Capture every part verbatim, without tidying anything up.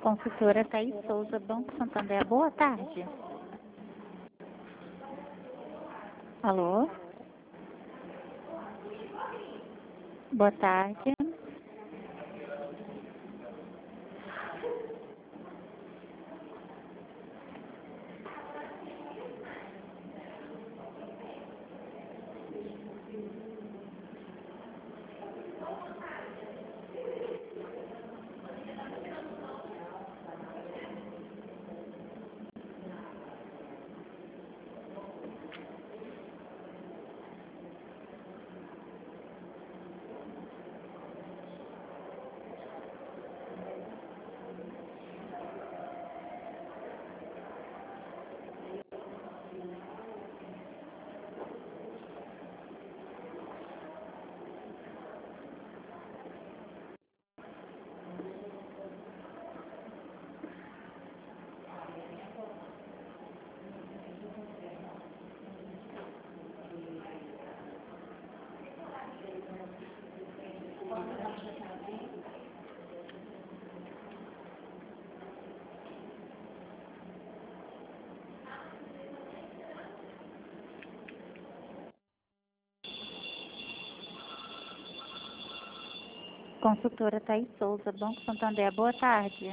Consultora Thaís Souza, Banco Santander. Boa tarde. Alô? Boa tarde. Consultora Thaís Souza, Banco Santander. Boa tarde.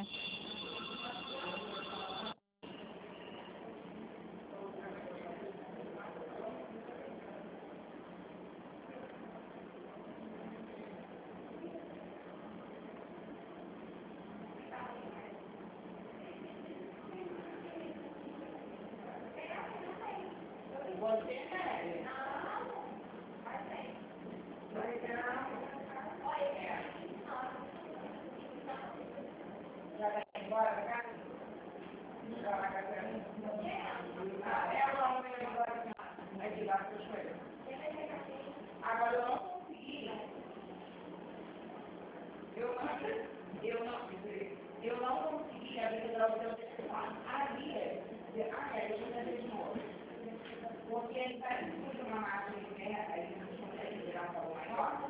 Agora eu não consegui. Eu não, eu não, eu não consegui abrir o seu telefone. Ali, ah, é, deixa eu fazer de novo. Porque ele vai discutir uma máquina de guerra, aí a gente consegue virar um pouco maior.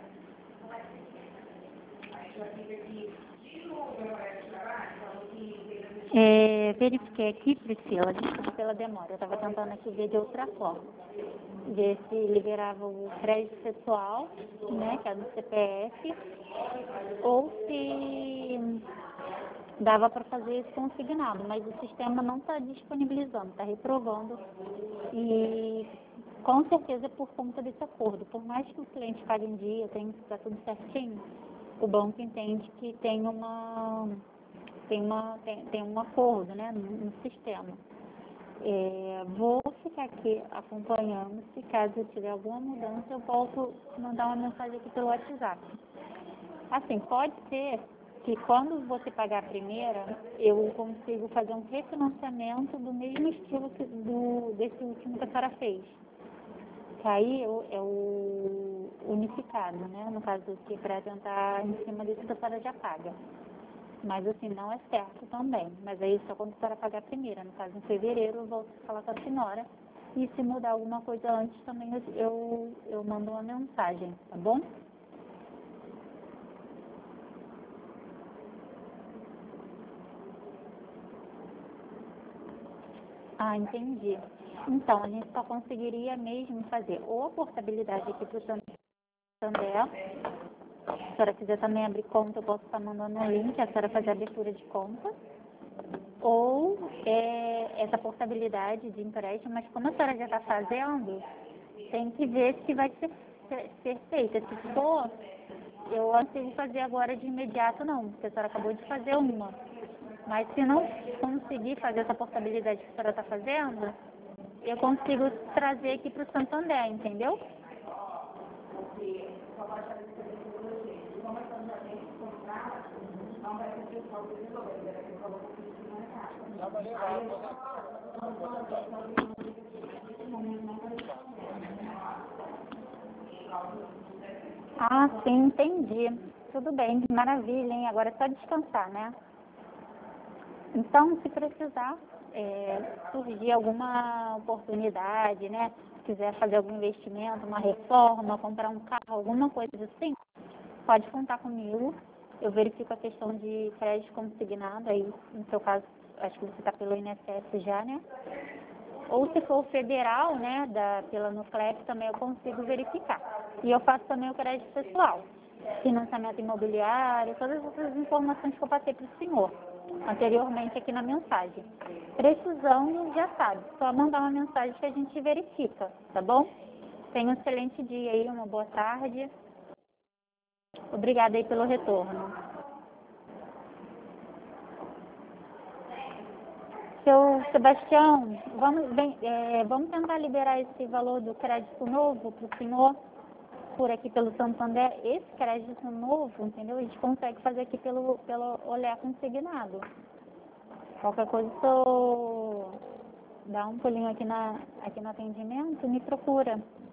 Aí já fica aqui, de novo, meu colega de trabalho, falou que... É, verifiquei aqui, Priscila, desculpa pela demora. Eu estava tentando aqui ver de outra forma. Ver se liberava o crédito pessoal, né, que é do C P F, ou se dava para fazer isso consignado, mas o sistema não está disponibilizando, está reprovando e com certeza é por conta desse acordo. Por mais que o cliente pague em dia, tenha que estar tudo certinho, o banco entende que tem uma tem uma tem, tem um acordo, né, no, no sistema. É, vou ficar aqui acompanhando, se caso eu tiver alguma mudança, eu volto a mandar uma mensagem aqui pelo WhatsApp. Assim, pode ser que quando você pagar a primeira, eu consigo fazer um refinanciamento do mesmo estilo que do, desse último que a senhora fez. Que aí é o, é o unificado, né? No caso aqui, para tentar em cima desse que a senhora já paga. Mas assim, não é certo também. Mas aí só quando a senhora pagar a primeira. No caso, em fevereiro, eu volto a falar com a senhora. E se mudar alguma coisa antes, também eu, eu, eu mando uma mensagem, tá bom? Ah, entendi. Então, a gente só conseguiria mesmo fazer ou a portabilidade aqui para o Santander. Se a senhora quiser também abrir conta, eu posso estar mandando um link, a senhora fazer a abertura de conta. Ou é, essa portabilidade de empréstimo, mas como a senhora já está fazendo, tem que ver se vai ser, ser, ser feita. Se for, eu não consigo fazer agora de imediato não, porque a senhora acabou de fazer uma. Mas se não conseguir fazer essa portabilidade que a senhora está fazendo, eu consigo trazer aqui para o Santander, entendeu? Ah, sim, entendi. Tudo bem, maravilha, hein? Agora é só descansar, né? Então, se precisar é, surgir alguma oportunidade, né? Se quiser fazer algum investimento, uma reforma, comprar um carro, alguma coisa assim, pode contar comigo. eu verifico a questão de crédito consignado, aí no seu caso, acho que você está pelo I N S S já, né? Ou se for federal, né, da, pela Nuclep, também eu consigo verificar. E eu faço também o crédito pessoal, financiamento imobiliário, todas essas informações que eu passei para o senhor anteriormente aqui na mensagem. Precisando, já sabe, só mandar uma mensagem que a gente verifica, tá bom? Tenha um excelente dia aí, uma boa tarde. Obrigada aí pelo retorno. Seu Sebastião, vamos, bem, é, vamos tentar liberar esse valor do crédito novo para o senhor, por aqui pelo Santander. Esse crédito novo, entendeu? A gente consegue fazer aqui pelo, pelo olhar consignado. Qualquer coisa, só dá um pulinho aqui, na, aqui no atendimento, me procura.